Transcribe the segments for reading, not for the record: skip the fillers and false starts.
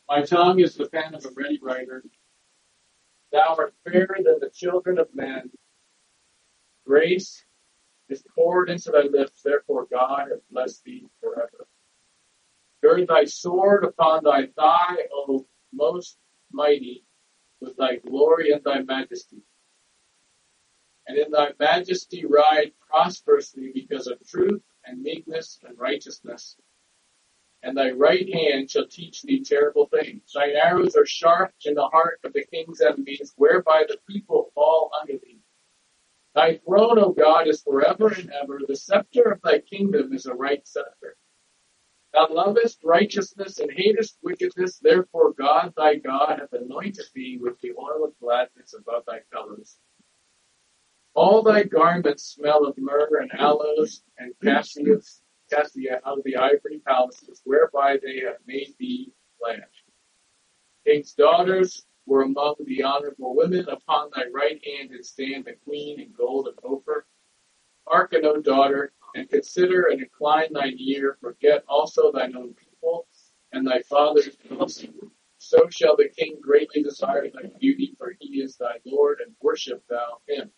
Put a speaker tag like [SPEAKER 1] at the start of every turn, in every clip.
[SPEAKER 1] My tongue is the pen of a ready writer. Thou art fairer than the children of men. Grace is poured into thy lips, therefore God hath blessed thee forever. Gird thy sword upon thy thigh, O most mighty, with thy glory and thy majesty. And in thy majesty ride prosperously because of truth and meekness and righteousness. And thy right hand shall teach thee terrible things. Thine arrows are sharp in the heart of the king's enemies, whereby the people fall under thee. Thy throne, O God, is forever and ever. The scepter of thy kingdom is a right scepter. Thou lovest righteousness and hatest wickedness. Therefore God, thy God, hath anointed thee with the oil of gladness above thy fellows. All thy garments smell of myrrh and aloes and cassia out of the ivory palaces, whereby they have made thee glad. King's daughters were among the honorable women. Upon thy right hand did stand the queen in gold of Ophir. Hearken, O daughter, and consider and incline thine ear. Forget also thine own people and thy father's house. So shall the king greatly desire thy beauty, for he is thy Lord, and worship thou him.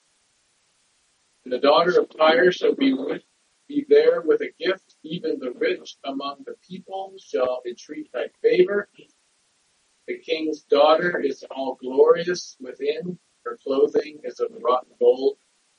[SPEAKER 1] And the daughter of Tyre shall be there with a gift, even the rich among the people shall entreat thy favor. The king's daughter is all glorious within, her clothing is of wrought gold.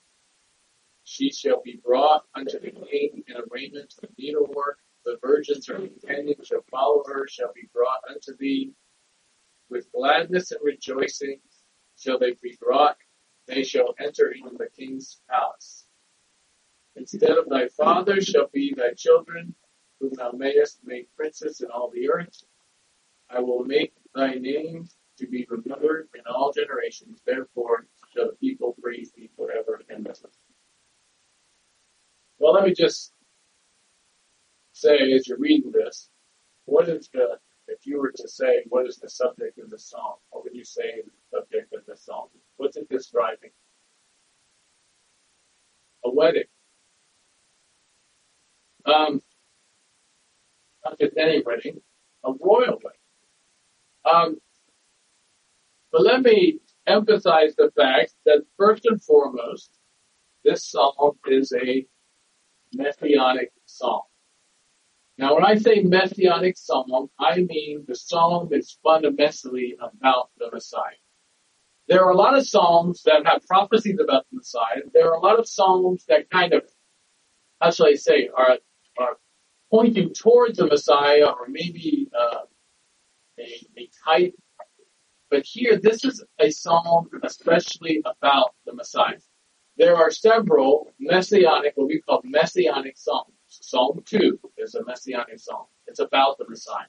[SPEAKER 1] She shall be brought unto the king in a raiment of needlework. The virgins or companions shall follow her, shall be brought unto thee. With gladness and rejoicing shall they be brought. They shall enter into the king's palace. Instead of thy fathers shall be thy children, whom thou mayest make princes in all the earth. I will make thy name to be remembered in all generations. Therefore shall the people praise thee forever and ever. Well, let me just say, as you're reading this, if you were to say, what is the subject of the psalm? What would you say is the subject of the psalm? What's it describing? A wedding. Not just any wedding, a royal wedding. But let me emphasize the fact that first and foremost, this psalm is a messianic psalm. Now, when I say messianic psalm, I mean the psalm is fundamentally about the Messiah. There are a lot of psalms that have prophecies about the Messiah. There are a lot of psalms that kind of, how shall I say, are pointing towards the Messiah, or maybe a type. But here, this is a psalm especially about the Messiah. There are several messianic, what we call messianic psalms. Psalm 2 is a messianic psalm. It's about the Messiah.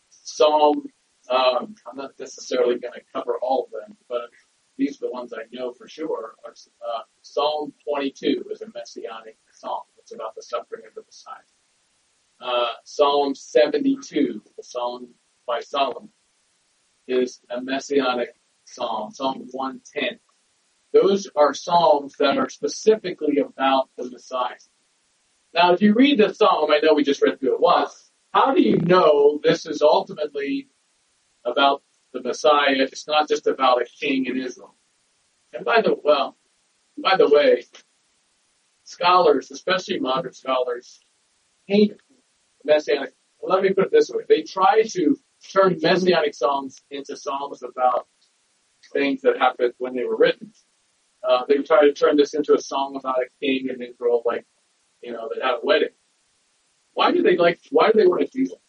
[SPEAKER 1] I'm not necessarily going to cover all of them, but these are the ones I know for sure. Psalm 22 is a messianic psalm. It's about the suffering of the Messiah. Psalm 72, the psalm by Solomon, is a messianic psalm. Psalm 110. Those are psalms that are specifically about the Messiah. Now, if you read the psalm, I know we just read through it once, how do you know this is ultimately about the Messiah? It's not just about a king in Israel. And by the way, scholars, especially modern scholars, hate messianic. Well, let me put it this way. They try to turn messianic psalms into psalms about things that happened when they were written. They try to turn this into a song about a king in Israel, that had a wedding. Why do they want to do this?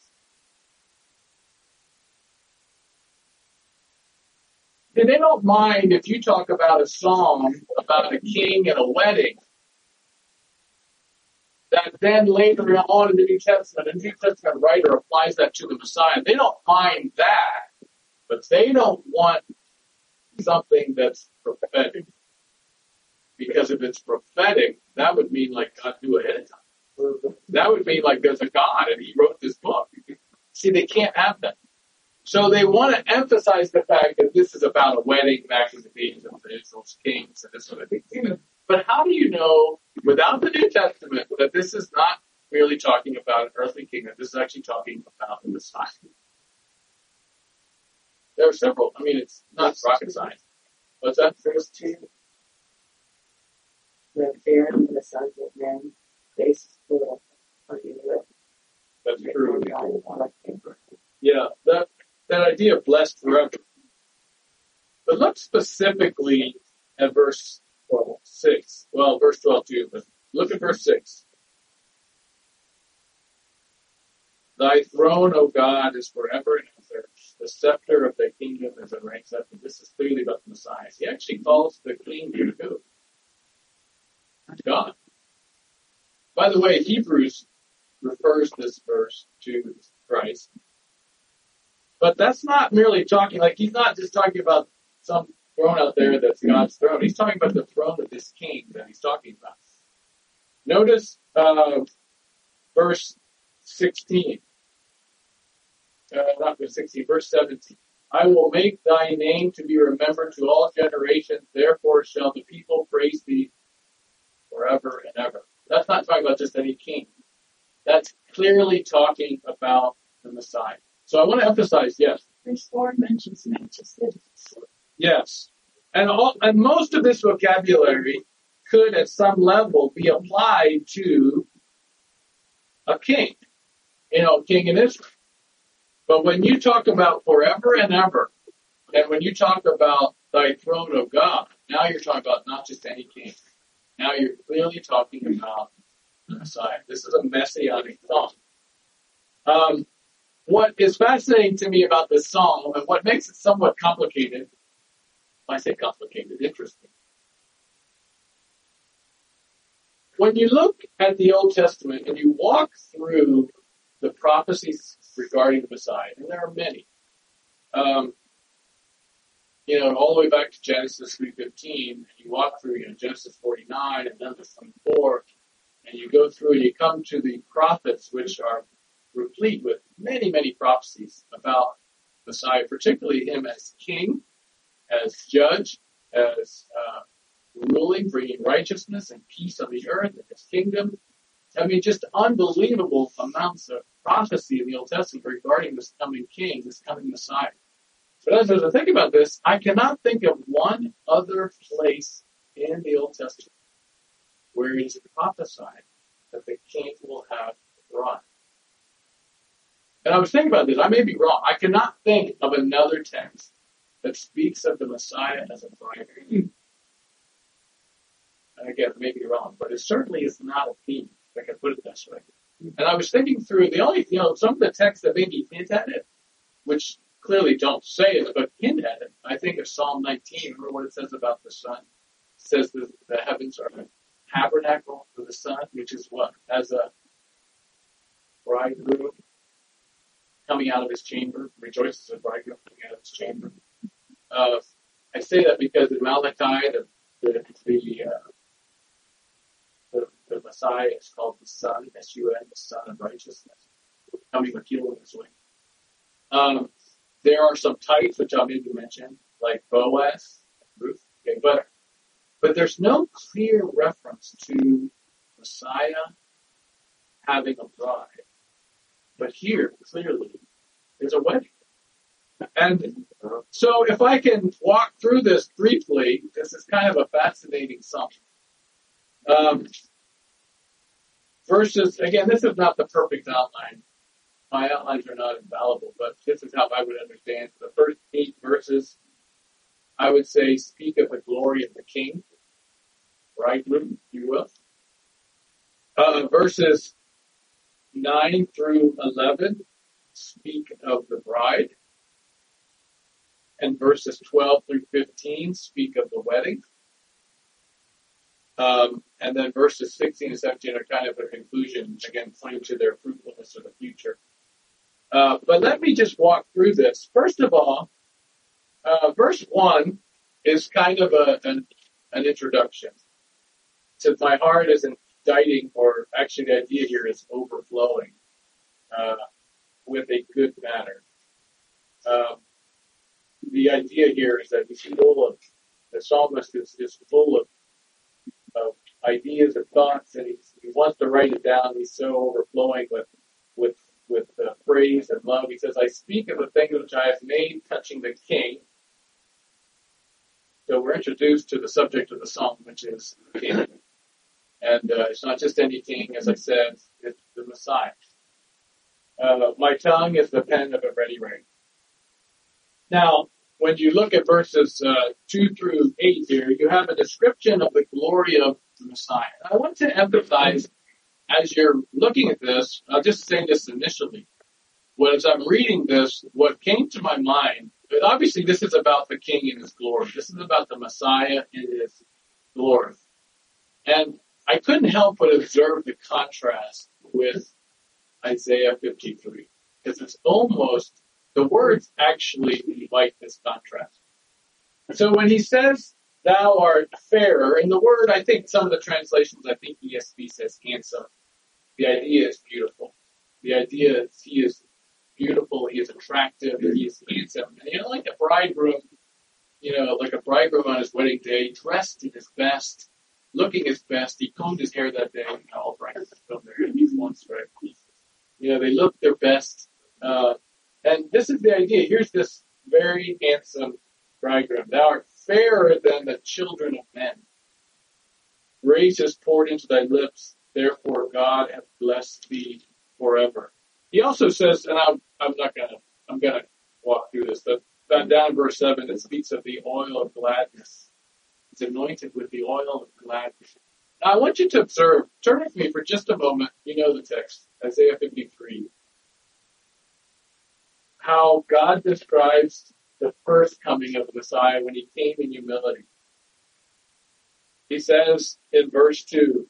[SPEAKER 1] They don't mind if you talk about a song about a king and a wedding that then later on in the New Testament, a New Testament writer applies that to the Messiah. They don't mind that, but they don't want something that's prophetic. Because if it's prophetic, that would mean like God knew ahead of time. That would mean like there's a God and he wrote this book. See, they can't have that. So they want to emphasize the fact that this is about a wedding back in the days of Israel's kings and this sort of thing. But how do you know, without the New Testament, that this is not merely talking about an earthly kingdom? This is actually talking about the Messiah. there are several. I mean, it's not rocket science. What's that?
[SPEAKER 2] Verse 2. The fair and the sons of men, faces full of the earth.
[SPEAKER 1] That's true. Yeah, that idea of blessed forever. But look specifically at verse 6. Well, verse 12 too, but look at verse 6. Thy throne, O God, is forever and ever. The scepter of thy kingdom is a right scepter. This is clearly about the Messiah. He actually calls the king here who? God. By the way, Hebrews refers this verse to Christ. But that's not merely talking, like he's not just talking about some throne out there that's God's throne. He's talking about the throne of this king that he's talking about. Notice verse 16. Not verse 16, verse 17. I will make thy name to be remembered to all generations, therefore shall the people praise thee forever and ever. That's not talking about just any king. That's clearly talking about the Messiah. So I want to emphasize, yes.
[SPEAKER 2] Verse 4 mentions Manchester.
[SPEAKER 1] Yes. And most of this vocabulary could at some level be applied to a king. King in Israel. But when you talk about forever and ever, and when you talk about thy throne of God, now you're talking about not just any king. Now you're clearly talking about the Messiah. This is a messianic psalm. What is fascinating to me about this psalm, and what makes it somewhat complicated, I say complicated, interesting. When you look at the Old Testament and you walk through the prophecies regarding the Messiah, and there are many, all the way back to Genesis 3:15, and you walk through, Genesis 49 and Numbers 24, and you go through and you come to the prophets, which are replete with many, many prophecies about Messiah, particularly him as king, as judge, as ruling, bringing righteousness and peace on the earth and his kingdom. I mean, just unbelievable amounts of prophecy in the Old Testament regarding this coming king, this coming Messiah. But as I think about this, I cannot think of one other place in the Old Testament where it is prophesied that the king will have a bride. And I was thinking about this. I may be wrong. I cannot think of another text that speaks of the Messiah as a bride. And again, I may be wrong, but it certainly is not a theme, if I can put it this way. And I was thinking through the only, some of the texts that maybe hint at it, which clearly don't say it, but hint at it. I think of Psalm 19. Remember what it says about the sun? It says the heavens are a tabernacle for the sun, which is what? As a bridegroom coming out of his chamber, rejoices as a bridegroom coming out of his chamber. I say that because in Malachi, the Messiah is called the Son, S-U-N, the Son of Righteousness, coming with healing his wing. There are some types which I'll maybe mention, like Boaz, Ruth. Okay, but there's no clear reference to Messiah having a bride. But here, clearly, there's a wedding. And so if I can walk through this briefly, this is kind of a fascinating psalm. Verses, again, this is not the perfect outline. My outlines are not infallible, but this is how I would understand. The first 8 verses, I would say, speak of the glory of the king, bridegroom, if you will. Verses 9 through 11 speak of the bride. And verses 12 through 15 speak of the wedding. And then verses 16 and 17 are kind of a conclusion, again, pointing to their fruitfulness of the future. But let me just walk through this. First of all, verse 1 is kind of an introduction. Since my heart is indicting, or actually the idea here is overflowing with a good matter. The idea here is that the psalmist is full of ideas and thoughts, and he wants to write it down. He's so overflowing with praise grace and love. He says, I speak of the things which I have made touching the king. So we're introduced to the subject of the psalm, which is the king. And it's not just any king, as I said, it's the Messiah. My tongue is the pen of a ready writer. Now, when you look at verses 2 through 8 here, you have a description of the glory of the Messiah. I want to emphasize, as you're looking at this, I'll just say this initially. As I'm reading this, what came to my mind, but obviously this is about the King in his glory. This is about the Messiah in his glory. And I couldn't help but observe the contrast with Isaiah 53. Because it's almost, the words actually invite this contrast. So when he says, thou art fairer, and the word, I think some of the translations, I think ESV says handsome. The idea is beautiful. The idea is he is beautiful, he is attractive, he is handsome. And like a bridegroom, like a bridegroom on his wedding day, dressed in his best, looking his best. He combed his hair that day. All brides comb their hair once, right? They look their best. And this is the idea. Here's this very handsome bridegroom. Thou art fairer than the children of men. Grace is poured into thy lips. Therefore, God hath blessed thee forever. He also says, and I'm going to walk through this, but down in verse 7, it speaks of the oil of gladness. It's anointed with the oil of gladness. Now, I want you to observe, turn with me for just a moment, you know the text, Isaiah 53, how God describes the first coming of the Messiah when he came in humility. He says in verse 2,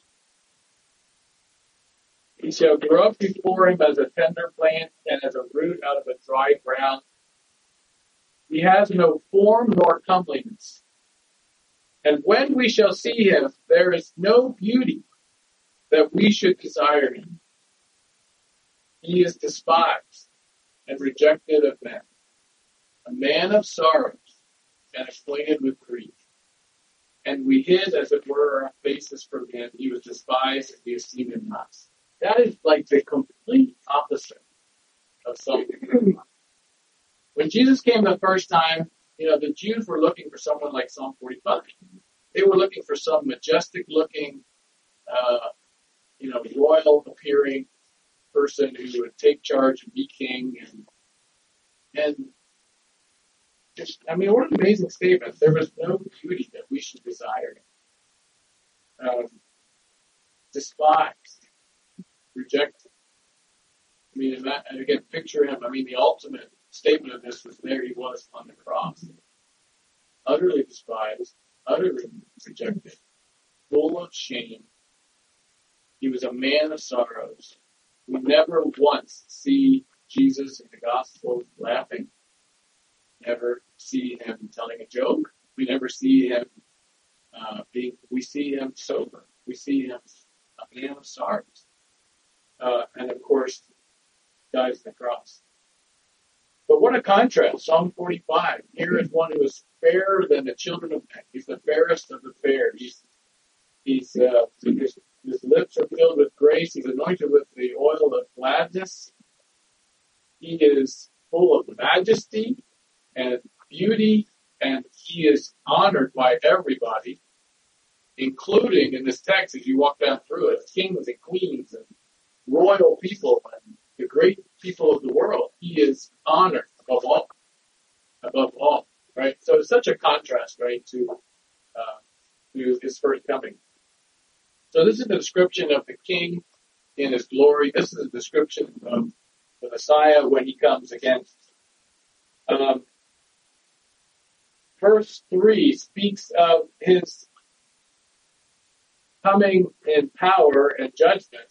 [SPEAKER 1] he shall grow up before him as a tender plant and as a root out of a dry ground. He has no form nor comeliness. And when we shall see him, there is no beauty that we should desire him. He is despised and rejected of men, a man of sorrows and acquainted with grief. And we hid, as it were, our faces from him. He was despised and we esteemed him not. That is like the complete opposite of something. When Jesus came the first time, the Jews were looking for someone like Psalm 45. They were looking for some majestic looking, royal appearing person who would take charge and be king. And what an amazing statement. There was no beauty that we should desire. Despised, rejected. And again, picture him. The ultimate statement of this was there he was on the cross. Utterly despised, utterly rejected, full of shame. He was a man of sorrows. We never once see Jesus in the Gospels laughing. Never see him telling a joke. We never see him we see him sober. We see him a man of sorrows. And of course, dies on the cross. But what a contrast. Psalm 45. Here is one who is fairer than the children of men. He's the fairest of the fair. His lips are filled with grace. He's anointed with the oil of gladness. He is full of majesty and beauty, and he is honored by everybody, including in this text, as you walk down through it, kings and queens and royal people and the great people of the world. He is honored above all, right? So it's such a contrast, right, to his first coming. So this is the description of the King in his glory. This is a description of the Messiah when he comes again. Verse 3 speaks of his coming in power and judgment.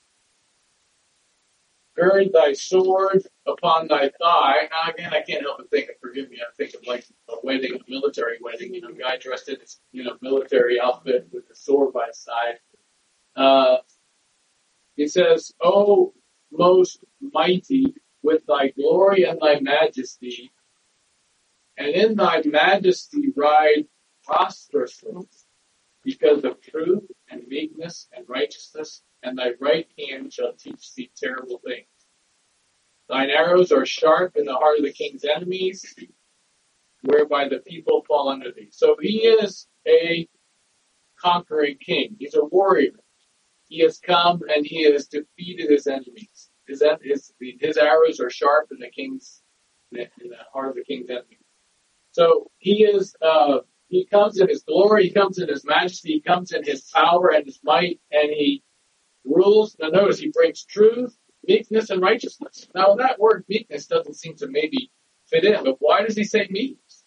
[SPEAKER 1] Gird thy sword upon thy thigh. Now again, I can't help but think, forgive me, I think of like a wedding, a military wedding, a guy dressed in his, military outfit with a sword by his side. He says, O most mighty, with thy glory and thy majesty, and in thy majesty ride prosperously, because of truth and meekness and righteousness, and thy right hand shall teach thee terrible things. Thine arrows are sharp in the heart of the king's enemies, whereby the people fall under thee. So he is a conquering king. He's a warrior. He has come and he has defeated his enemies. His arrows are sharp in the heart of the king's enemies. So he comes in his glory, he comes in his majesty, he comes in his power and his might, and he rules. Now notice, he brings truth, meekness, and righteousness. Now that word meekness doesn't seem to maybe fit in, but why does he say meekness?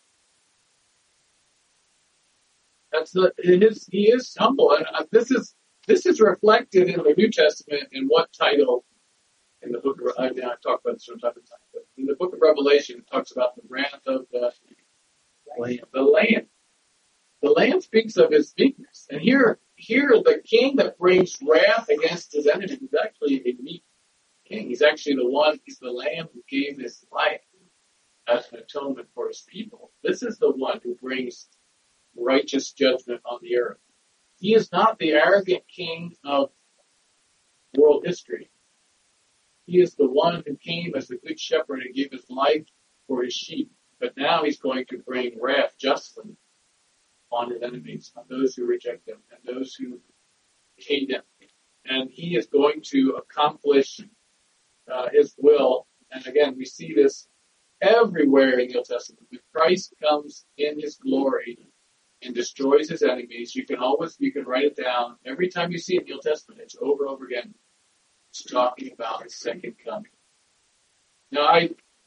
[SPEAKER 1] He is humble, and this is reflected in the New Testament in what title in the book of, I've talked about this from time to time, but in the book of Revelation, it talks about the wrath of the Lamb. The Lamb speaks of his meekness. And here the king that brings wrath against his enemies is actually a meek king. He's actually he's the Lamb who gave his life as an atonement for his people. This is the one who brings righteous judgment on the earth. He is not the arrogant king of world history. He is the one who came as the good shepherd and gave his life for his sheep. But now he's going to bring wrath justly on his enemies, on those who reject him, and those who hate him. And he is going to accomplish his will. And again, we see this everywhere in the Old Testament. When Christ comes in his glory and destroys his enemies, you can write it down. Every time you see it in the Old Testament, it's over and over again. It's talking about his second coming. Now,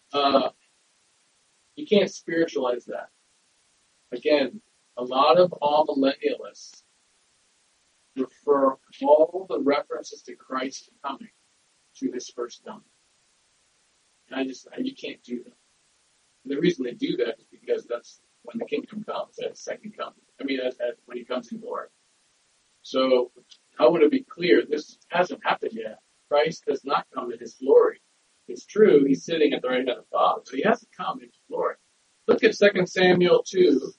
[SPEAKER 1] you can't spiritualize that. Again, a lot of amillennialists refer all the references to Christ coming to his first coming. And you can't do that. And the reason they do that is because that's when the kingdom comes, at second coming. When he comes in glory. So I want to be clear, this hasn't happened yet. Christ has not come in his glory. It's true, he's sitting at the right hand of the Father, but he hasn't come in his glory. Look at 2 Samuel 2.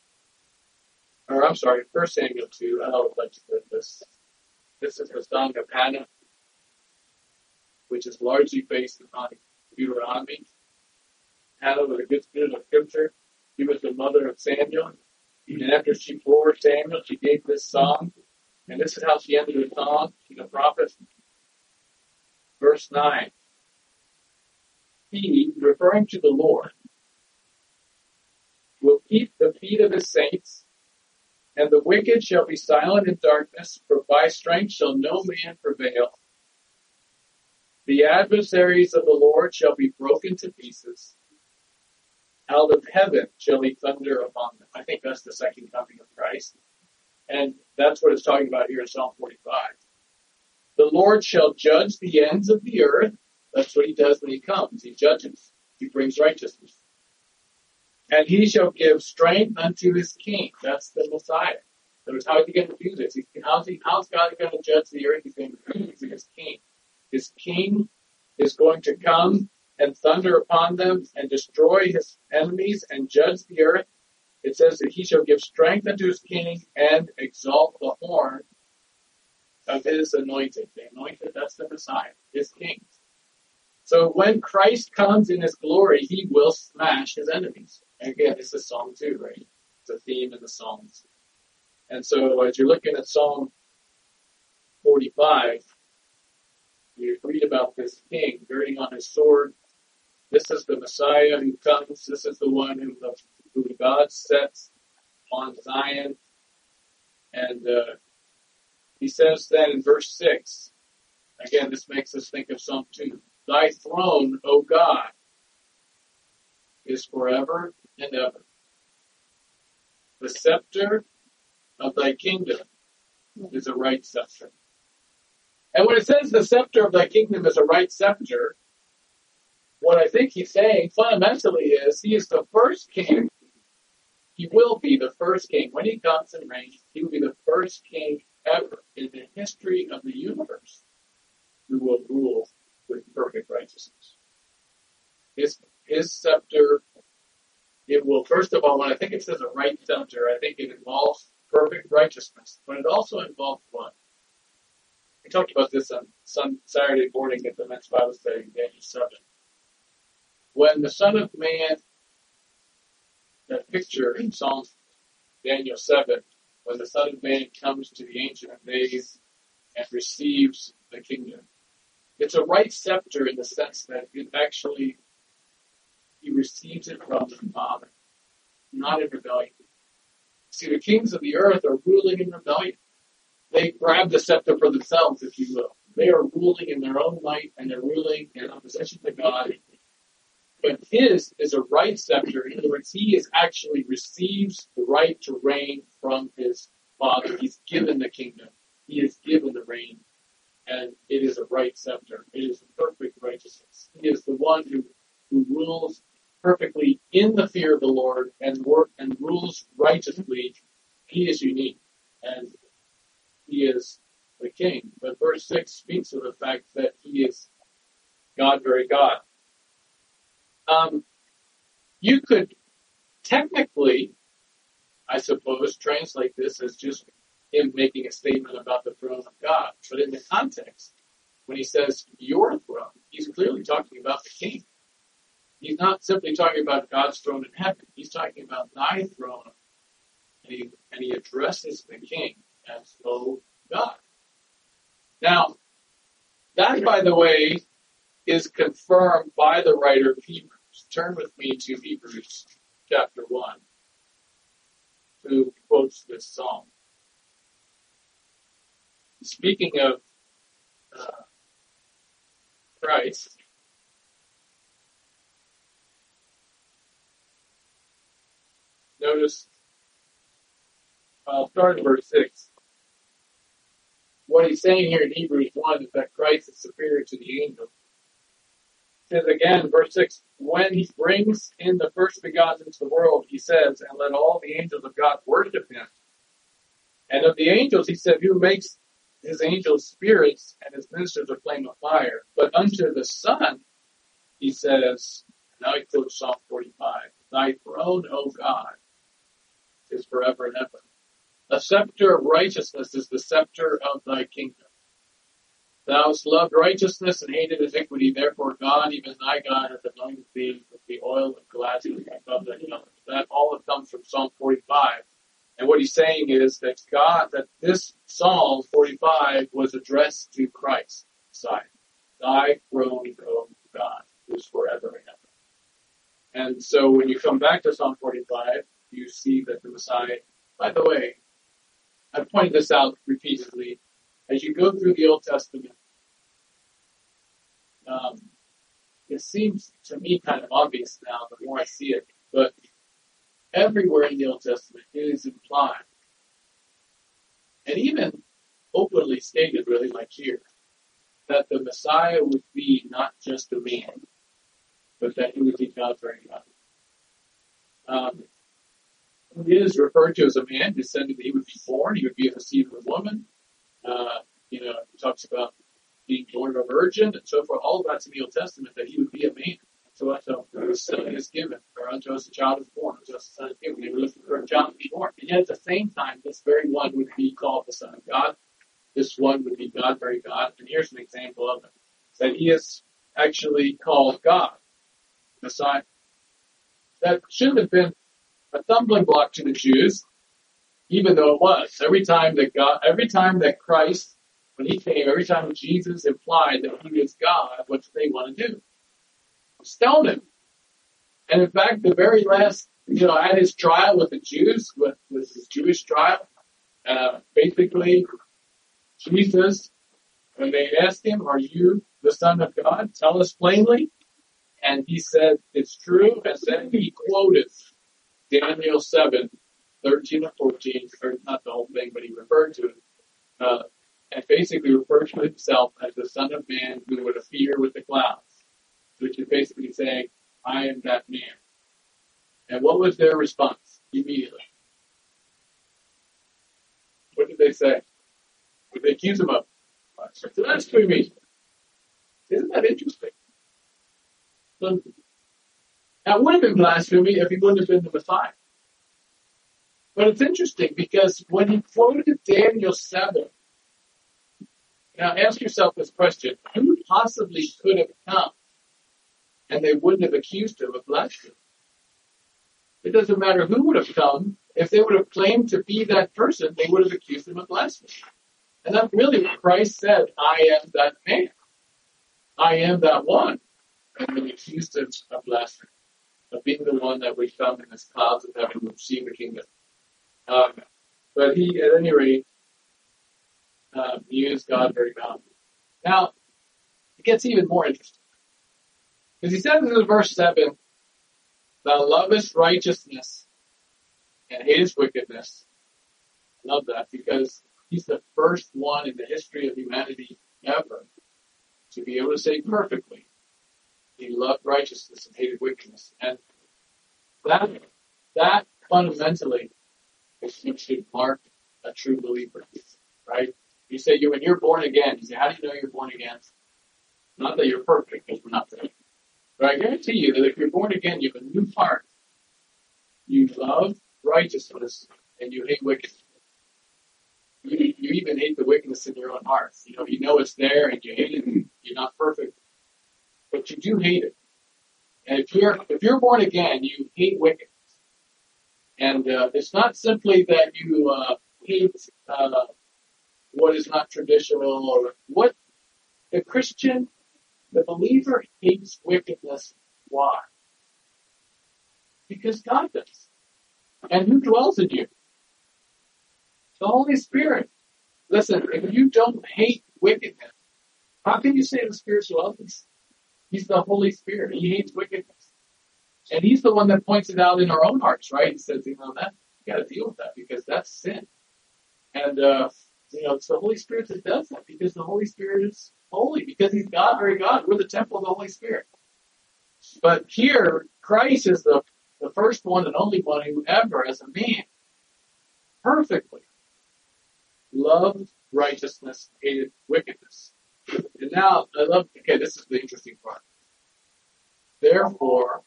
[SPEAKER 1] 1 Samuel 2. I don't like to put this. This is the song of Hannah, which is largely based upon Deuteronomy. Hannah was a good student of Scripture. She was the mother of Samuel. And after she bore Samuel, she gave this song. And this is how she ended the song. She's a prophet. Verse 9. He, referring to the Lord, will keep the feet of his saints, and the wicked shall be silent in darkness, for by strength shall no man prevail. The adversaries of the Lord shall be broken to pieces. Out of heaven shall he thunder upon them. I think that's the second coming of Christ. And that's what it's talking about here in Psalm 45. The Lord shall judge the ends of the earth. That's what he does when he comes. He judges. He brings righteousness. And he shall give strength unto his king. That's the Messiah. So how is he going to do this? How's God going to judge the earth? He's going to do his king. His king is going to come and thunder upon them and destroy his enemies and judge the earth. It says that he shall give strength unto his king and exalt the horn of his anointed. The anointed, that's the Messiah, his king. So when Christ comes in his glory, he will smash his enemies. And again, this is Psalm 2, right? It's a theme in the Psalms. And so as you're looking at Psalm 45, you read about this king girding on his sword. This is the Messiah who comes. This is the one who God sets on Zion. And he says then in verse 6, again, this makes us think of Psalm 2. Thy throne, O God, is forever and ever. The scepter of thy kingdom is a right scepter. And when it says the scepter of thy kingdom is a right scepter, what I think he's saying fundamentally is he is the first king. He will be the first king. When he comes and reigns, he will be the first king ever in the history of the universe who will rule with perfect righteousness. His scepter, it will, first of all, when I think it says a right scepter, I think it involves perfect righteousness, but it also involves what? We talked about this on Saturday morning at the men's Bible study, Daniel 7. when the Son of Man, that picture in Psalm Daniel 7, when the Son of Man comes to the Ancient of Days and receives the kingdom, it's a right scepter in the sense that it actually, he receives it from the Father, not in rebellion. See, the kings of the earth are ruling in rebellion. They grab the scepter for themselves, if you will. They are ruling in their own might, and they're ruling in opposition to God. But his is a right scepter. In other words, he actually receives the right to reign from his Father. He's given the kingdom. He is given the reign. And it is a right scepter. It is perfect righteousness. He is the one who rules perfectly in the fear of the Lord and rules righteously. He is unique. And he is the king. But verse 6 speaks of the fact that he is God, very God. You could technically, I suppose, translate this as just him making a statement about the throne of God. But in the context, when he says your throne, he's clearly talking about the king. He's not simply talking about God's throne in heaven. He's talking about thy throne. And he addresses the king as, O God. Now, that, by the way, is confirmed by the writer of Hebrews. Turn with me to Hebrews chapter 1, who quotes this psalm. Speaking of Christ, notice, I'll start in verse 6. What he's saying here in Hebrews 1 is that Christ is superior to the angels. It says again, verse 6, when he brings in the first begotten into the world, he says, and let all the angels of God worship him. And of the angels, he said, who makes his angels spirits and his ministers a flame of fire. But unto the Son, he says, now he quotes Psalm 45, thy throne, O God, is forever and ever. A scepter of righteousness is the scepter of thy kingdom. Thou hast loved righteousness and hated iniquity, therefore God, even thy God, hath anointed thee with the oil of gladness above thy fellows. That all comes from Psalm 45. And what he's saying is that that this Psalm 45 was addressed to Christ, Messiah. Thy throne, O God, is forever and ever. And so when you come back to Psalm 45, you see that the Messiah, by the way, I've pointed this out repeatedly, as you go through the Old Testament, it seems to me kind of obvious now the more I see it, but everywhere in the Old Testament it is implied, and even openly stated really like here, that the Messiah would be not just a man, but that he would be God very God. He is referred to as a man, descended that he would be born, he would be of the seed of a woman. He talks about being born of a virgin and so forth. All of that's in the Old Testament, that he would be a man. So the son is given, or unto us a child is born, unto us a son is given. They were looking for a child to be born. And yet at the same time, this very one would be called the Son of God. This one would be God, very God. And here's an example of it. That he is actually called God, Messiah. That shouldn't have been a stumbling block to the Jews, even though it was. Every time that Christ, when he came, every time Jesus implied that he was God, what did they want to do? Stone him. And in fact, the very last, at his trial with the Jews, with his Jewish trial, basically, Jesus, when they asked him, are you the Son of God? Tell us plainly. And he said, it's true. And then he quoted Daniel 7, 13 and 14, or not the whole thing, but he referred to it, and basically referred to himself as the Son of Man who would appear with the clouds, which is basically saying, I am that man. And what was their response immediately? What did they say? What did they accuse him of? Blasphemy. Isn't that interesting? Now, it would have been blasphemy if he wouldn't have been the Messiah. But it's interesting because when he quoted Daniel 7, now ask yourself this question: who possibly could have come and they wouldn't have accused him of blasphemy. It doesn't matter who would have come. If they would have claimed to be that person, they would have accused him of blasphemy. And that's really what Christ said, I am that man. I am that one. And they accused him of blasphemy, of being the one that would come in his clouds of heaven and receive the kingdom. But he, at any rate, used God very bountifully. Now, it gets even more interesting. Because he says in verse 7, thou lovest righteousness and hatest wickedness. I love that because he's the first one in the history of humanity ever to be able to say perfectly, he loved righteousness and hated wickedness. And that fundamentally is what should mark a true believer, right? You say, when you're born again, you say, how do you know you're born again? Not that you're perfect, because we're not perfect. But I guarantee you that if you're born again, you have a new heart. You love righteousness and you hate wickedness. You even hate the wickedness in your own heart. You know it's there and you hate it. You're not perfect, but you do hate it. And if you're born again, you hate wickedness. And it's not simply that you hate what is not traditional or what the Christian, the believer hates wickedness. Why? Because God does. And who dwells in you? The Holy Spirit. Listen, if you don't hate wickedness, how can you say the Spirit dwells in you? He's the Holy Spirit. He hates wickedness. And he's the one that points it out in our own hearts, right? He says, that you got to deal with that because that's sin. And, it's the Holy Spirit that does that because the Holy Spirit is holy, because he's God, very God. We're the temple of the Holy Spirit. But here, Christ is the first one and only one who ever, as a man, perfectly loved righteousness, hated wickedness. And now, this is the interesting part. Therefore,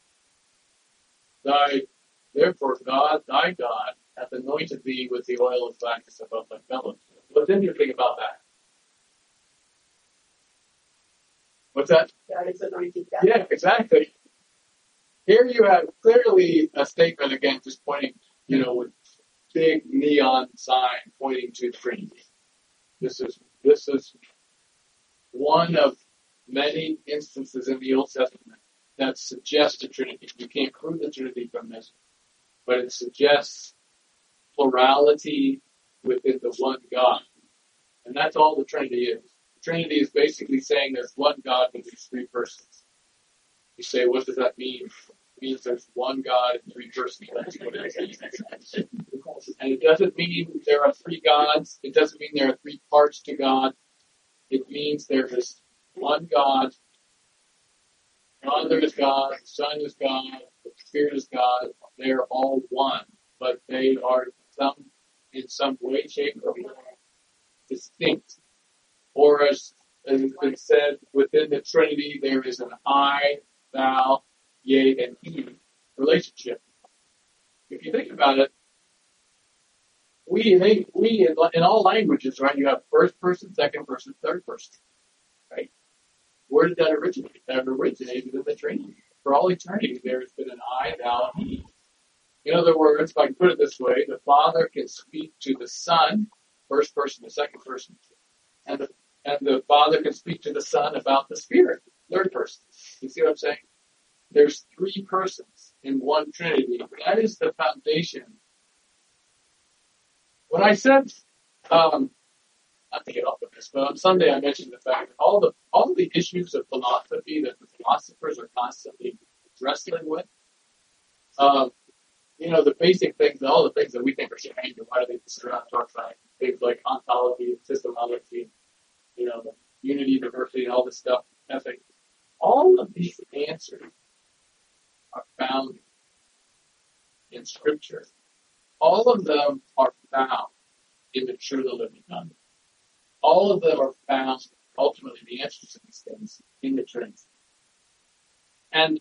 [SPEAKER 1] God, thy God, hath anointed thee with the oil of gladness above thy fellows. What's interesting about that? What's that?
[SPEAKER 2] God is anointed God.
[SPEAKER 1] Yeah, exactly. Here you have clearly a statement, again, just pointing, with big neon sign pointing to the Trinity. This is one of many instances in the Old Testament that suggests the Trinity. You can't prove the Trinity from this, but it suggests plurality within the one God. And that's all the Trinity is. The Trinity is basically saying there's one God with these three persons. You say, what does that mean? It means there's one God and three persons. That's what it means. And it doesn't mean there are three gods. It doesn't mean there are three parts to God. It means there is one God. Father is God, the Son is God, the Spirit is God. They are all one, but they are in some way, shape, or form distinct. Or as has been said, within the Trinity, there is an I, thou, yea, and he relationship. If you think about it, we in all languages, right? You have first person, second person, third person, right? Where did that originate? That originated in the Trinity. For all eternity, there has been an I, thou, and he. In other words, if I can put it this way, the Father can speak to the Son, first person, the second person, and the Father can speak to the Son about the Spirit, third person. You see what I'm saying? There's three persons in one Trinity. That is the foundation. When I said, not to get off of this, but on Sunday I mentioned the fact that all the issues of philosophy that the philosophers are constantly wrestling with, the basic things, all the things that we think are strange, and why do they surround talk about things like ontology, epistemology, the unity, diversity, and all this stuff, ethics. All of these answers are found in Scripture. All of them are found in the true, the living God. All of them are found, ultimately, the answers to these things in the Trinity. And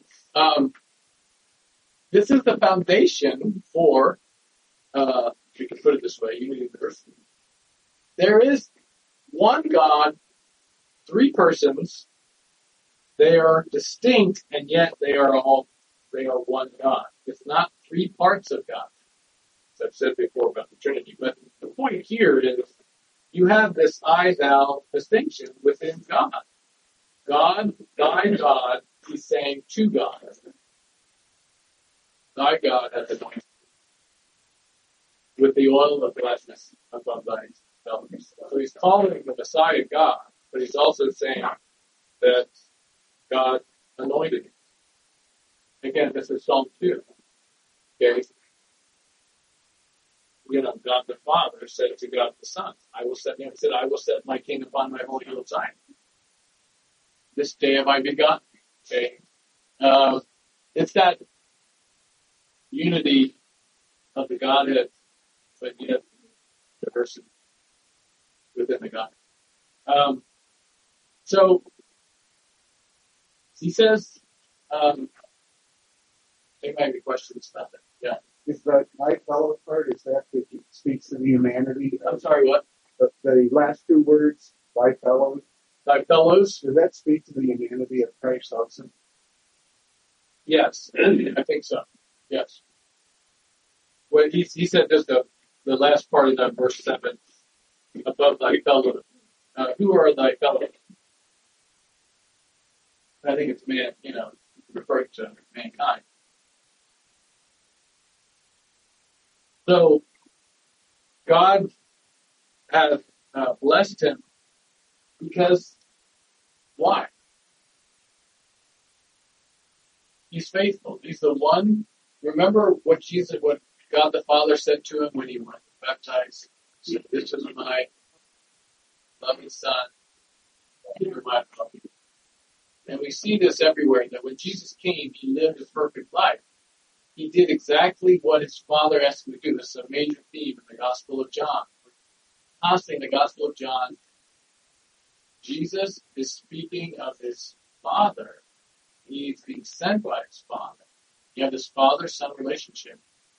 [SPEAKER 1] this is the foundation for, if you can put it this way, unity and diversity. There is one God, three persons, They are distinct, and yet they are one God. It's not three parts of God, as I've said before about the Trinity. But the point here is you have this I-thou distinction within God. God, thy God, he's saying to God. Thy God hath anointed with the oil of gladness above thy bellies. So he's calling the Messiah God, but he's also saying that God anointed him. Again, this is Psalm 2. Okay? God the Father said to God the Son, I will set my king upon my holy hill of Zion. This day have I begotten. Okay? It's that unity of the Godhead, but yet diversity within the Godhead. So he says, there might be questions about that. Yeah.
[SPEAKER 3] Is the my fellow part, is that speaks to the humanity?
[SPEAKER 1] I'm sorry, what?
[SPEAKER 3] The last two words, thy fellows.
[SPEAKER 1] Thy fellows?
[SPEAKER 3] Does that speak to the humanity of Christ also?
[SPEAKER 1] Yes, I think so. Yes. Well, he said just the last part of that verse 7, above thy fellows. Who are thy fellows? I think it's man, referring to mankind. So, God has blessed him because why? He's faithful. He's the one. Remember what God the Father said to him when he went to baptize? He said, this is my loving Son. You're my beloved. And we see this everywhere, that when Jesus came, he lived a perfect life. He did exactly what his Father asked him to do. This is a major theme in the Gospel of John. Constantly in the Gospel of John, Jesus is speaking of his Father. He's being sent by his Father. You have this father-son relationship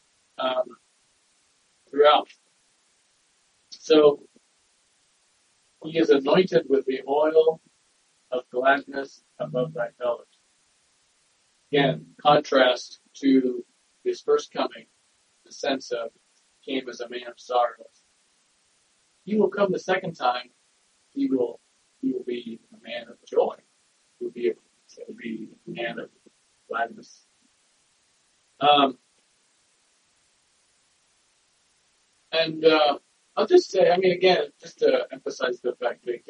[SPEAKER 1] throughout. So he is anointed with the oil of gladness above thy fellows. Again, contrast to his first coming, the sense of came as a man of sorrows. He will come the second time. He will be a man of joy. He will be a man of gladness. I'll just say, again, just to emphasize the fact that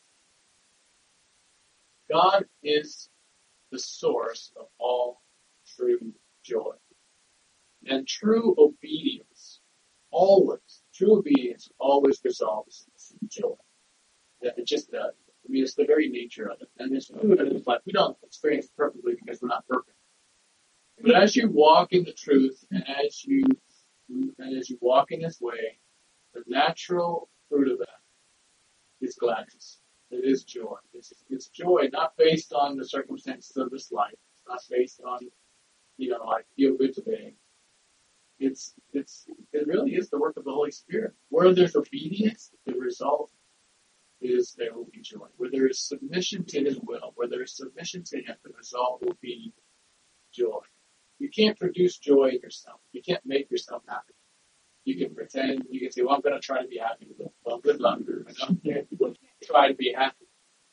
[SPEAKER 1] God is the source of all true joy. And true obedience always results in joy. That it just does. It's the very nature of it. And it's true in this life. We don't experience it perfectly because we're not perfect. But as you walk in the truth, and as you walk in His way, the natural fruit of that is gladness. It is joy. It's joy not based on the circumstances of this life. It's not based on, I feel good today. It really is the work of the Holy Spirit. Where there's obedience, the result is there will be joy. Where there is submission to His will, where there is submission to Him, the result will be joy. You can't produce joy in yourself. You can't make yourself happy. You can pretend, you can say, well, I'm going to try to be happy. Well, good luck. Try to be happy.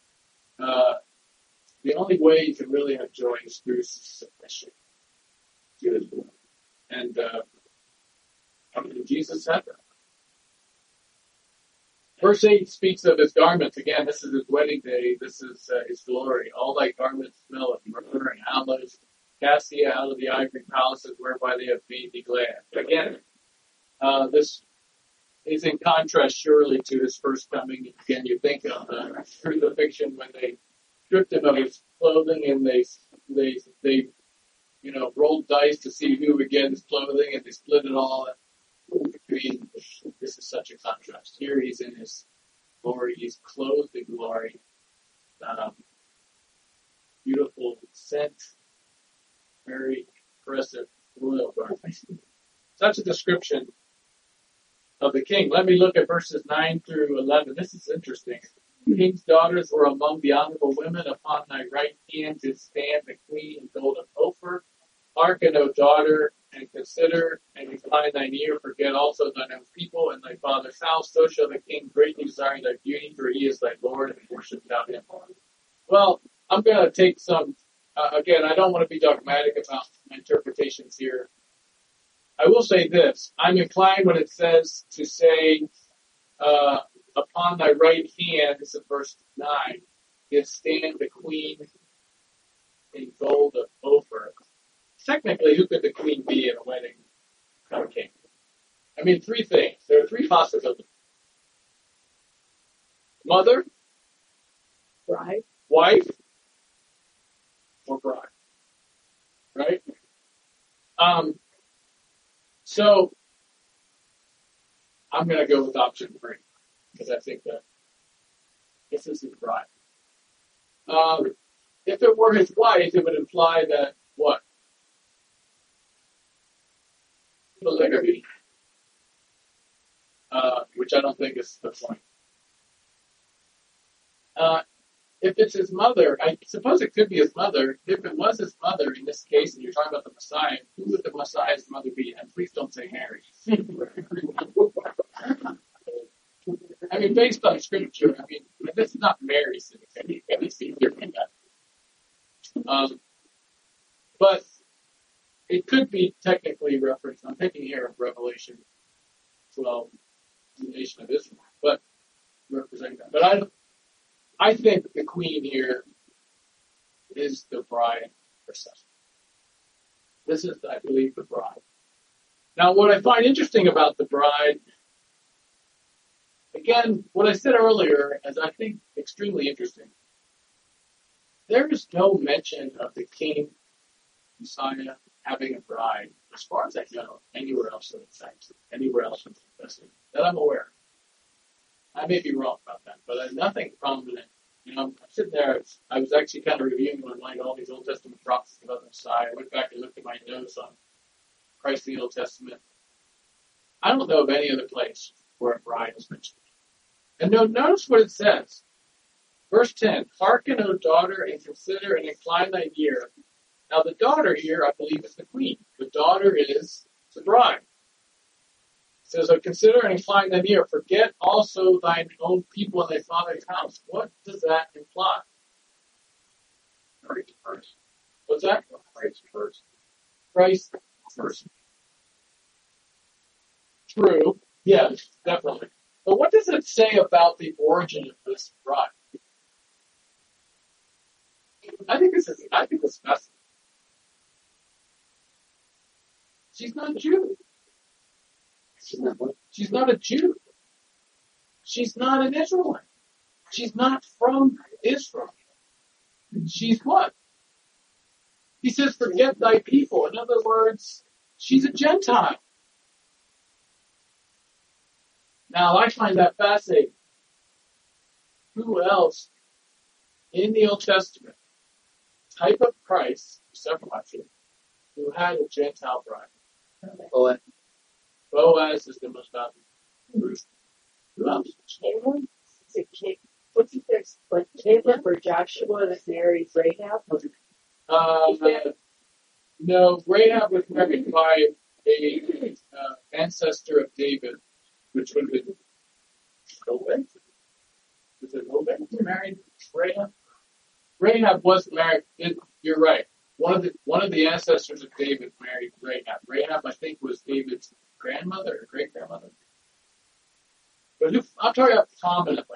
[SPEAKER 1] The only way you can really have joy is through submission to His will. And Jesus had that. Verse 8 speaks of His garments. Again, this is His wedding day. This is His glory. All thy garments smell of myrrh and aloes. Cast thee out of the ivory palaces whereby they have made thee glad. Again, this is in contrast surely to His first coming. Again, you think of the crucifixion when they stripped Him of His clothing and they rolled dice to see who would get His clothing, and they split it all. This is such a contrast. Here He's in His glory. He's clothed in glory. Beautiful scent. Very impressive royal garments. Such a description of the king. Let me look at verses 9 through 11. This is interesting. king's daughters were among the honorable women. Upon thy right hand did stand the queen in golden Ophir. Hearken, O daughter, and consider, and incline thine ear. Forget also thine own people and thy father's house. So shall the king greatly desire thy beauty, for he is thy Lord, and worship thou him. Well, I'm going to take some, again, I don't want to be dogmatic about my interpretations here. I will say this. I'm inclined when it says to say, upon thy right hand, this is verse 9, did stand the queen in gold of Ophir. Technically, who could the queen be in a wedding of a king? I mean, three things. There are three possibilities. Mother,
[SPEAKER 2] Bride.
[SPEAKER 1] wife, or bride. Right? So, I'm going to go with option 3, because I think that this is his bride. If it were his wife, it would imply that, what? Polygamy. Which I don't think is the point. If it's his mother, I suppose it could be his mother. If it was his mother in this case, and you're talking about the Messiah, who would the Messiah's mother be? And please don't say Mary. I mean, based on scripture, I mean, this is not Mary's. Any secret in that. But it could be technically referenced. I'm thinking here of Revelation 12, the nation of Israel, but representing that. But I think the queen here is the bride herself. This is, I believe, the bride. Now, what I find interesting about the bride, again, what I said earlier is, I think, extremely interesting. There is no mention of the king, Messiah, having a bride, as far as I know, anywhere else in the text, anywhere else in the New Testament, that I'm aware of. I may be wrong about that, but there's nothing prominent. You know, I'm sitting there, I was actually kind of reviewing online all these Old Testament prophecies about the Messiah. I went back and looked at my notes on Christ in the Old Testament. I don't know of any other place where a bride is mentioned. And notice what it says. Verse 10, hearken, O daughter, and consider and incline thine ear. Now the daughter here, I believe, is the queen. The daughter is the bride. It says, "O consider and incline thine ear. Forget also thine own people and thy father's house." What does that imply?
[SPEAKER 3] Christ first.
[SPEAKER 1] What's that?
[SPEAKER 3] Christ first.
[SPEAKER 1] Christ first. True. Yes, definitely. But what does it say about the origin of this bride? I think this is fascinating. She's not a Jew. She's not a Jew. She's not an Israelite. She's not from Israel. She's what? He says, forget thy people. In other words, she's a Gentile. Now, I find that fascinating. Who else in the Old Testament, type of Christ, several actually, who had a Gentile bride? Boaz is the most obvious. Who else?
[SPEAKER 2] Caleb? What's his next? Like Caleb or Joshua that married Rahab?
[SPEAKER 1] No, Rahab was married by a ancestor of David, which would have been Obed. Was it Obed who married Rahab? Rahab was married. You're right. One of the ancestors of David married Rahab. Rahab, I think, was David's grandmother or great grandmother. But I'm talking about prominently.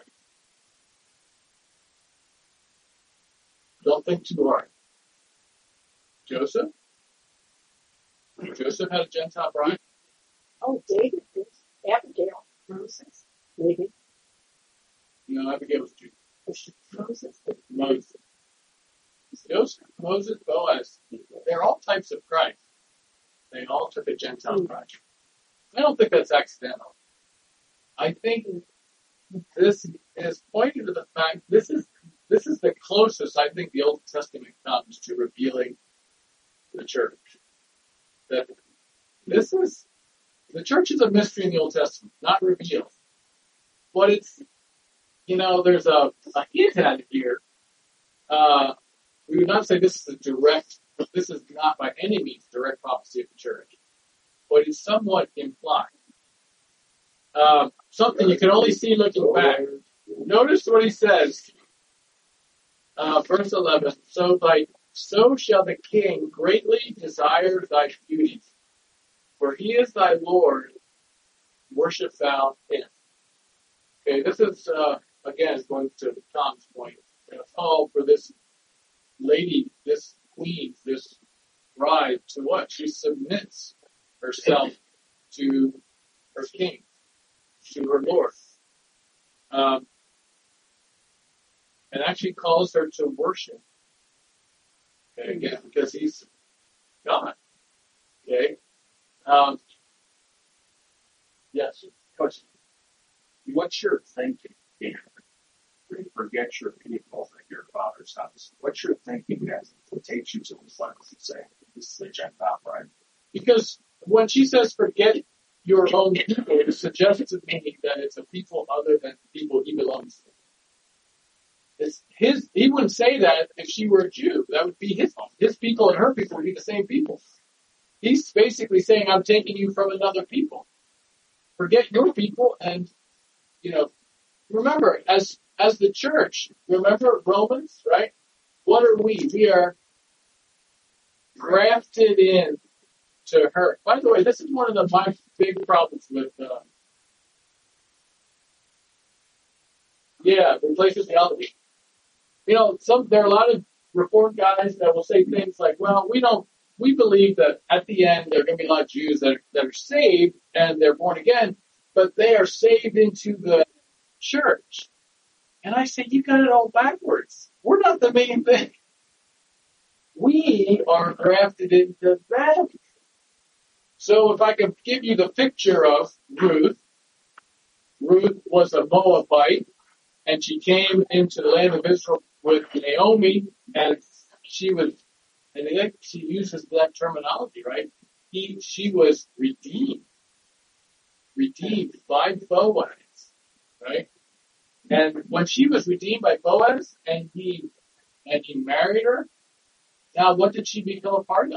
[SPEAKER 1] Don't think too hard. Joseph? Joseph had a Gentile bride?
[SPEAKER 2] Oh, David. Abigail. Moses. Maybe.
[SPEAKER 1] No, Abigail was Jew.
[SPEAKER 2] Moses.
[SPEAKER 1] Moses. Joseph, Moses, Boaz. They're all types of Christ. They all took a Gentile bride. I don't think that's accidental. I think this is pointing to the fact this is the closest I think the Old Testament comes to revealing the church. That the church is a mystery in the Old Testament, not revealed. But there's a hint at it here. We would not say this is not by any means direct prophecy of the church, but it's somewhat implied. Something you can only see looking back. Notice what he says, verse 11. So shall the king greatly desire thy beauties, for he is thy Lord. Worship thou him. Okay, this is again going to Tom's point. Call for this lady, this queen, this bride to what? She submits herself to her king, to her Lord. And actually calls her to worship. Okay, again, because he's God. Okay? Yes.
[SPEAKER 4] Question. What's your thinking here? Forget your people and your father's house. What's your thinking as it takes you to the final say this is the Gentile bride?
[SPEAKER 1] Because when she says forget your own people, it suggests to me that it's a people other than the people he belongs to. He wouldn't say that if she were a Jew. That would be his people and her people would be the same people. He's basically saying, I'm taking you from another people. Forget your people and, remember, as the church, remember Romans, right? What are we? We are grafted in to her. By the way, this is one of my big problems with, replacement theology. There are a lot of Reformed guys that will say things like, well, we believe that at the end there are going to be a lot of Jews that are saved and they're born again, but they are saved into the church. And I say, you got it all backwards. We're not the main thing. We are grafted into them. So if I can give you the picture of Ruth was a Moabite, and she came into the land of Israel with Naomi, and she uses that terminology, right? She was redeemed by Boaz, right? And when she was redeemed by Boaz, and he married her, now what did she become a part of?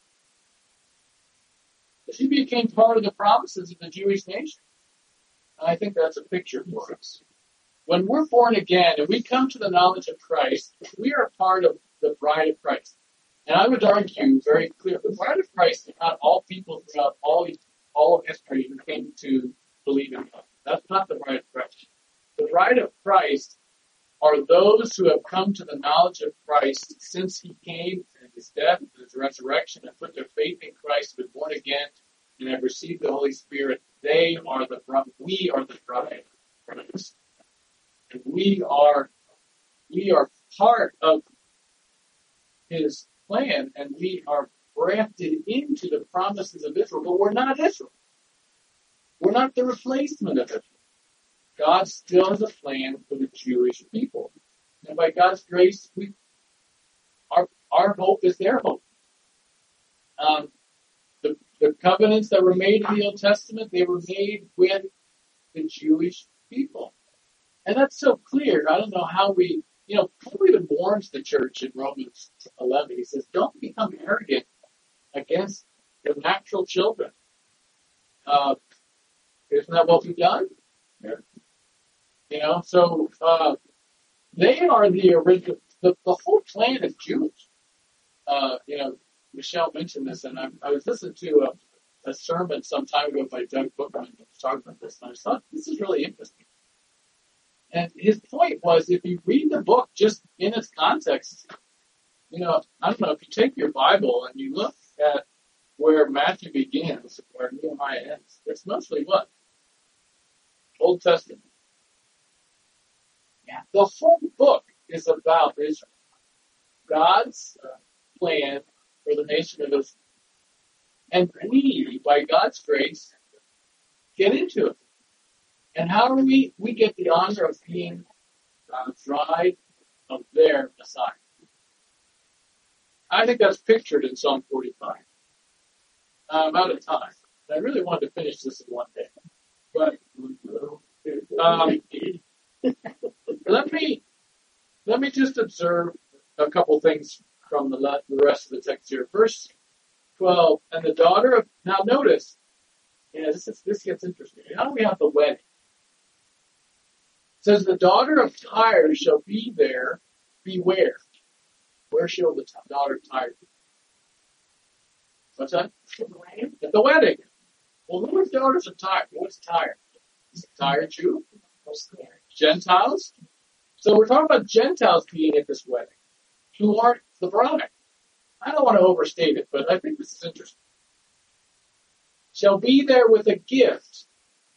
[SPEAKER 1] She became part of the promises of the Jewish nation. And I think that's a picture for us. When we're born again and we come to the knowledge of Christ, we are part of the bride of Christ. And I would argue very clear, the bride of Christ is not all people throughout all of history who came to believe in God. That's not the bride of Christ. The bride of Christ are those who have come to the knowledge of Christ since he came and his death and his resurrection and put their faith in Christ, been born again, and have received the Holy Spirit. We are the bride of Christ. And we are part of his plan, and we are grafted into the promises of Israel, but we're not Israel. We're not the replacement of Israel. God still has a plan for the Jewish people. And by God's grace, our hope is their hope. The covenants that were made in the Old Testament, they were made with the Jewish people. And that's so clear. I don't know how Paul even warns the church in Romans 11. He says, don't become arrogant against the natural children. Isn't that what we've done? Yeah. So they are the original. The whole plan is Jewish. Michelle mentioned this, and I was listening to a sermon some time ago by Doug Bookman that was talking about this, and I thought this is really interesting. And his point was, if you read the book just in its context, I don't know, if you take your Bible and you look at where Matthew begins, where Nehemiah ends, it's mostly what? Old Testament. Yeah. The whole book is about Israel. God's plan for the nation of Israel. And we, by God's grace, get into it. And how do we get the honor of being bride of their Messiah? I think that's pictured in Psalm 45. I'm out of time. I really wanted to finish this in one day. But Let me just observe a couple things from the rest of the text here. Verse 12, and the daughter of, now notice, this gets interesting. Now we have the wedding. It says, the daughter of Tyre shall be there, beware. Where shall the daughter of Tyre be? What's that? At the wedding. Well, who are daughters of Tyre? What's Tyre? Is Tyre Jew? Gentiles? So we're talking about Gentiles being at this wedding, who aren't the bride. I don't want to overstate it, but I think this is interesting. Shall be there with a gift.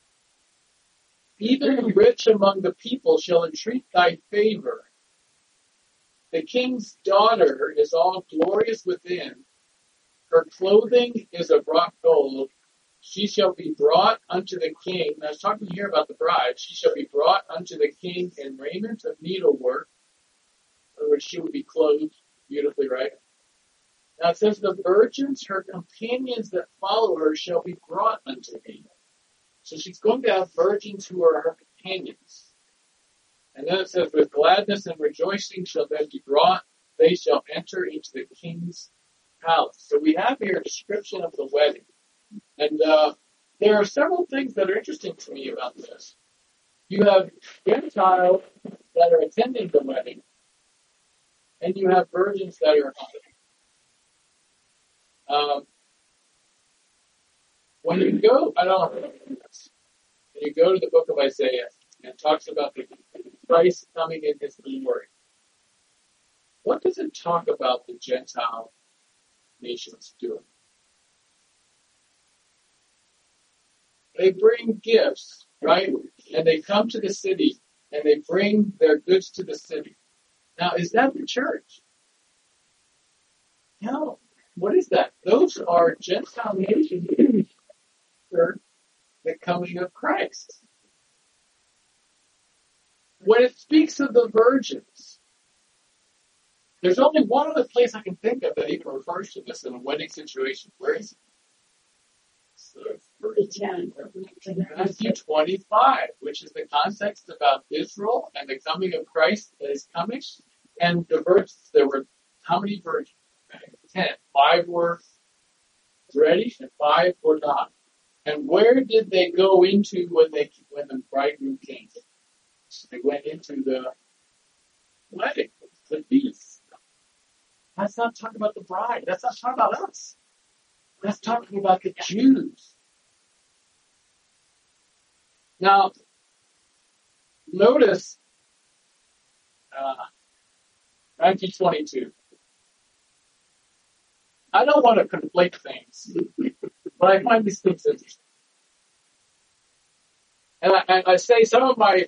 [SPEAKER 1] Even the rich among the people shall entreat thy favor. The king's daughter is all glorious within. Her clothing is of wrought gold. She shall be brought unto the king. Now, I was talking here about the bride. She shall be brought unto the king in raiment of needlework. In other words, she would be clothed beautifully, right? Now it says, the virgins, her companions that follow her, shall be brought unto me. So she's going to have virgins who are her companions. And then it says, with gladness and rejoicing shall they be brought. They shall enter into the king's palace. So we have here a description of the wedding. And there are several things that are interesting to me about this. You have Gentiles that are attending the wedding, and you have virgins that are when you go, I don't know this. When you go to the book of Isaiah, and it talks about the Christ coming in his glory, what does it talk about the Gentile nations doing? They bring gifts, right? And they come to the city, and they bring their goods to the city. Now, is that the church? No. What is that? Those are Gentile nations for the coming of Christ. When it speaks of the virgins, there's only one other place I can think of that even refers to this in a wedding situation. Where is it? Matthew 25, which is the context about Israel and the coming of Christ that is coming. And the virgins, there were how many virgins? 10. 5 were ready and 5 were not. And where did they go into when the bridegroom came? They went into the wedding, the feast. That's not talking about the bride. That's not talking about us. That's talking about the Jews. Now, notice 1922. I don't want to conflate things, but I find these things interesting. And I say some of the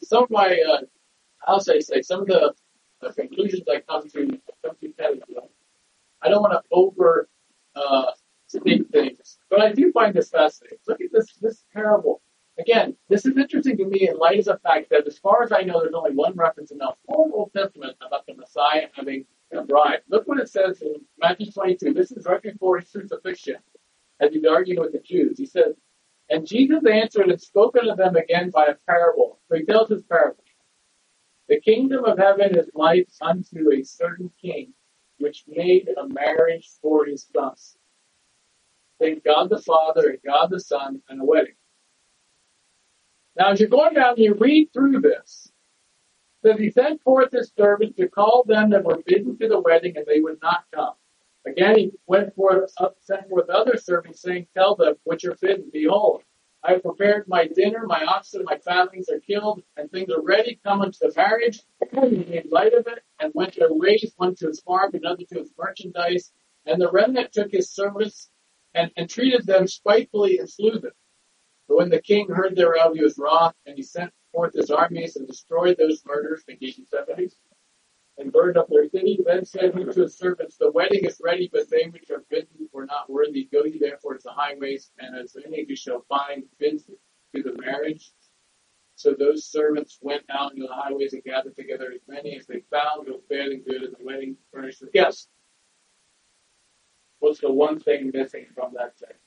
[SPEAKER 1] conclusions I come to I don't want to state things, but I do find this fascinating. Look at this parable. Again, this is interesting to me in light of the fact that as far as I know, there's only one reference in the whole Old Testament about the Messiah having a bride. Look what it says in Matthew 22. This is right before his crucifixion, as he's arguing with the Jews. He says, and Jesus answered and spoke unto them again by a parable. So he tells his parable. The kingdom of heaven is like unto a certain king, which made a marriage for his sons. Thank God the Father and God the Son and a wedding. Now, as you're going down, you read through this. That he sent forth his servants to call them that were bidden to the wedding, and they would not come. Again, he sent forth other servants, saying, tell them which are bidden, behold, I have prepared my dinner, my oxen, my fatlings are killed, and things are ready. Come unto the marriage. He made light of it, and went their ways, one to his farm, another to his merchandise. And the remnant took his servants, and treated them spitefully, and slew them. But when the king heard thereof, he was wroth, and he sent forth his armies, and destroyed those murders, the 70s, and burned up their city. Then said he to his servants, the wedding is ready, but they which are bidden were not worthy. Go ye therefore to the highways, and as many as you shall find bidden to the marriage. So those servants went out into the highways and gathered together as many as they found, who fared and good, and the wedding furnished with guests. What's the one thing missing from that text?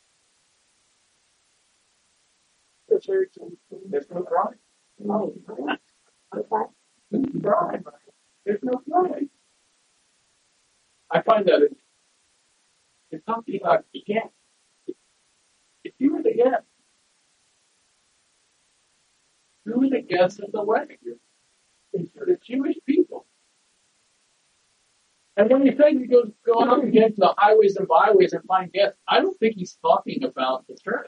[SPEAKER 1] The church. There's no bride. Oh.
[SPEAKER 2] Okay.
[SPEAKER 1] Bride. There's no bride. I find that it's talking about the guest. If you were the guest, who were the guests of the wedding? It's the Jewish people. And when he says he go out again to the highways and byways and find guests, I don't think he's talking about the church.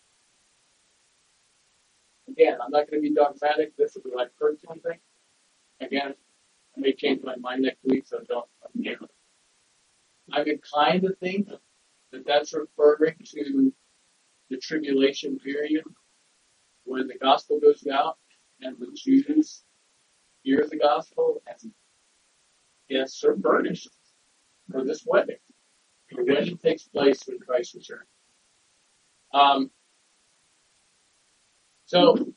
[SPEAKER 1] Again, I'm not going to be dogmatic. This is a like personal thing. Again, I may change my mind next week, so don't. I'm inclined to think that that's referring to the tribulation period when the gospel goes out and the Jews hear the gospel and guests are furnished for this wedding. The wedding takes place when Christ returns. So,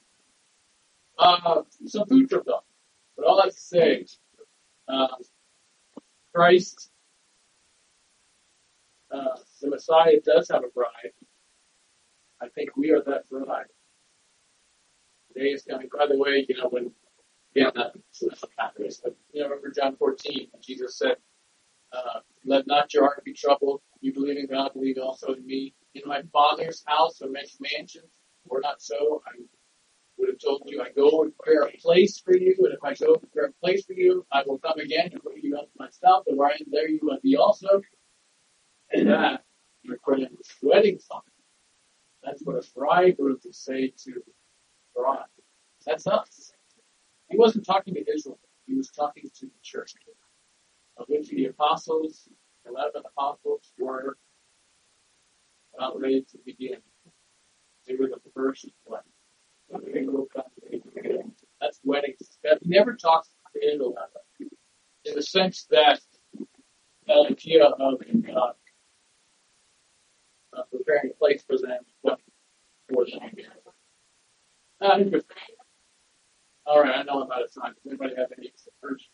[SPEAKER 1] some food for thought. But all I have to say, Christ, the Messiah does have a bride. I think we are that bride. The day is coming. By the way, when, remember John 14, Jesus said, let not your heart be troubled. You believe in God, believe also in me. In my Father's house are many mansions. Or not so. I would have told you, I go and prepare a place for you, and if I go and prepare a place for you, I will come again and bring you up to myself, and where I am there you will be also. And that, according to the wedding song, that's what a bridegroom would say to the bride. That's us. He wasn't talking to Israel. He was talking to the church, of which the apostles, 11 apostles, were about ready to begin. They were the first one. That's wedding. That never talks to Israel about that. In the sense that the idea of preparing a place for them, for them. Interesting. All right, I know I'm out of time. Does anybody have any urge?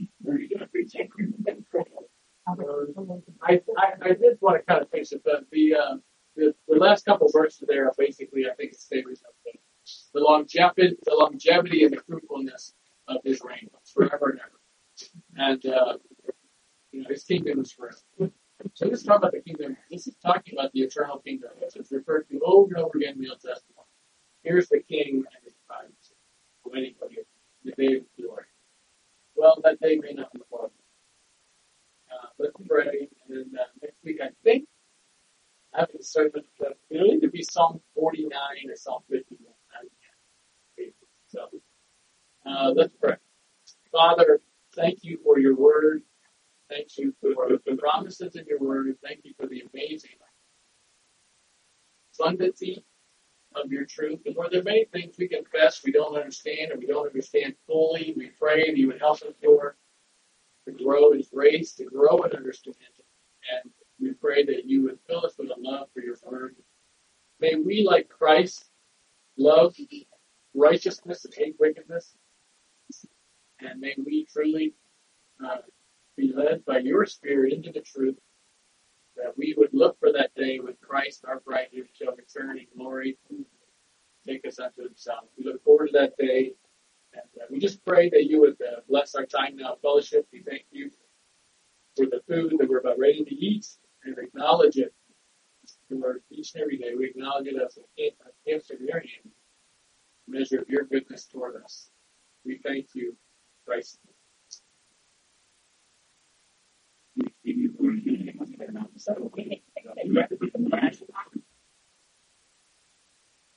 [SPEAKER 1] I did want to kind of finish it, but the last couple verses there are basically, I think, statements of the longevity and the fruitfulness of his reign. It's forever and ever. And, his kingdom is forever. So let's talk about the kingdom. This is talking about the eternal kingdom. It's referred to over and over again in the Old Testament. Here's the king and his bride, waiting for you, the day of glory. Well, that day may not be far. Let's pray, and then next week, I think, having a sermon, it'll either be Psalm 49 or Psalm 51. So, let's pray. Father, thank you for your word. Thank you for the promises in your word. Thank you for the amazing abundance of your truth. And where there are many things we confess we don't understand, and we don't understand fully, we pray that you would help us, Lord, to grow in grace, to grow in understanding. And we pray that you would fill us with a love for your word. May we, like Christ, love righteousness and hate wickedness. And may we truly be led by your Spirit into the truth, that we would look for that day when Christ, our bridegroom, shall return in glory, take us unto himself. We look forward to that day. And we just pray that you would bless our time now of fellowship. We thank you for the food that we're about ready to eat, and acknowledge it for each and every day. We acknowledge it as a gift of your hand, a measure of your goodness toward us. We thank you, Christ. We give you glory.